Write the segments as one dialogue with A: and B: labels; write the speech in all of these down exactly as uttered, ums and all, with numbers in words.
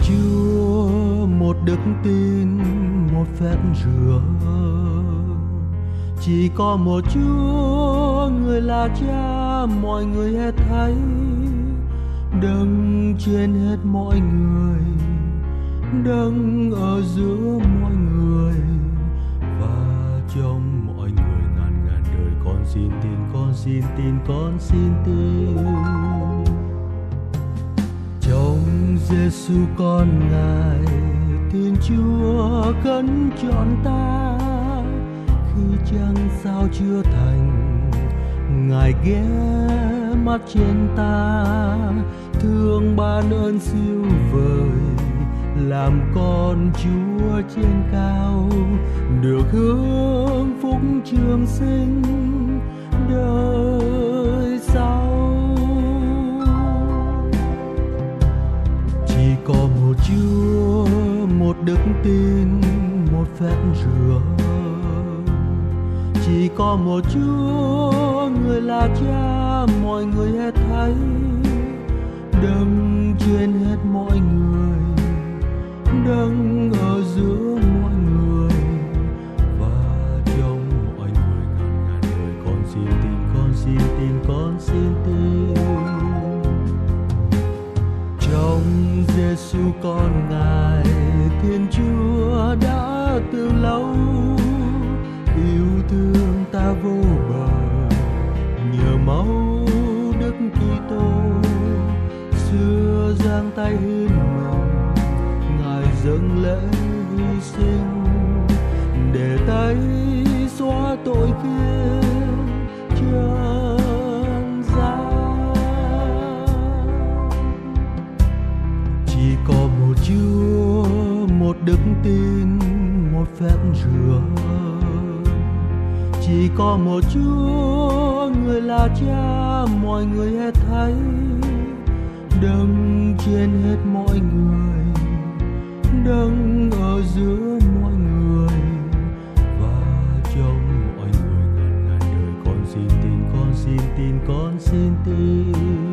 A: Chúa, một đức tin, một phép rửa. Chỉ có một Chúa, người là Cha, mọi người hết thấy. Đấng trên hết mọi người, đấng ở giữa mọi người và trong mọi người ngàn ngàn đời. Con xin tin, con xin tin, con xin tin. Trong Giêsu con Ngài, Thiên Chúa cấn chọn ta. Khi chẳng sao chưa thành, Ngài ghé mắt trên ta, thương ban ơn siêu vời, làm con Chúa trên cao, được hưởng phúc trường sinh đời sau. Chỉ có một Chúa, một đức tin, một phép rửa. Chỉ có một Chúa, người là Cha, mọi người hết thấy. Đấng trên hết mọi người, đấng ở giữa mọi người và trong mọi người ngàn ngàn đời. Con xin tin, con xin tin, con xin tin. Trong Giêsu con Ngài, Thiên Chúa đã từ lâu yêu thương ta vô bờ. Nhờ máu Đức Kitô xưa giang tay hiến mình, Ngài dâng lễ hy sinh để tay xóa tội khiên trần gian. Chỉ có một Chúa, một đức tin, một phép rửa. Chỉ có một Chúa, người là Cha, mọi người hết thấy. Đấng trên hết mọi người, đấng ở giữa mọi người và trong mọi người ngàn ngàn đời. Con xin tin, con xin tin, con xin tin.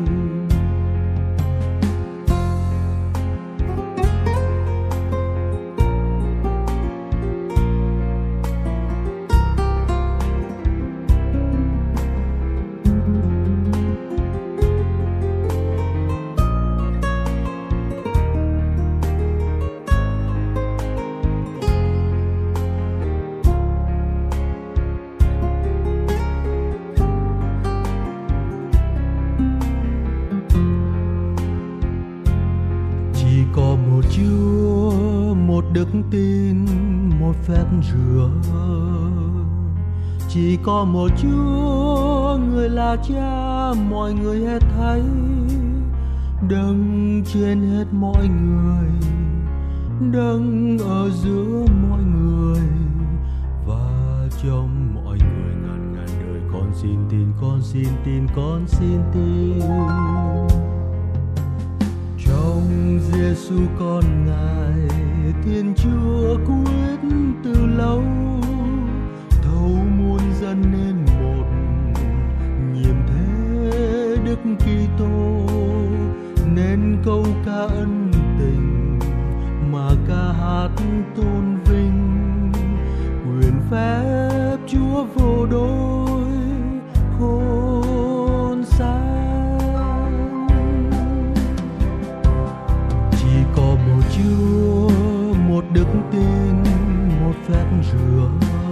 A: Có một Chúa, một đức tin, một phép rửa. Chỉ có một Chúa, người là Cha, mọi người hết thấy. Đấng trên hết mọi người, đấng ở giữa mọi người và trong mọi người ngàn ngàn đời. Con xin tin, con xin tin, con xin tin. Trong Giêsu con Ngài, Thiên Chúa quyết từ lâu thấu muôn dân nên một, nhiệm thế Đức Kitô nên câu ca ân tình mà ca hát tôn vinh. Quyền phép Chúa vô đối khôn sáng. Chúa, một đức tin, một phép rửa.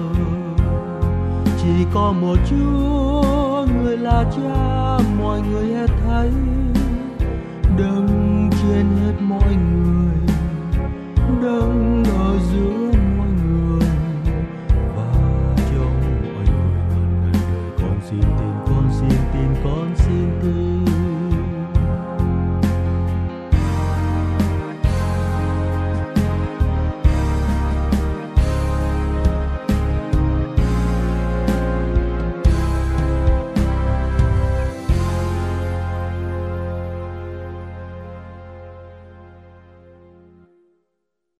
A: Chỉ có một Chúa, người là Cha, mọi người hết thấy. Đấng trên hết mọi người,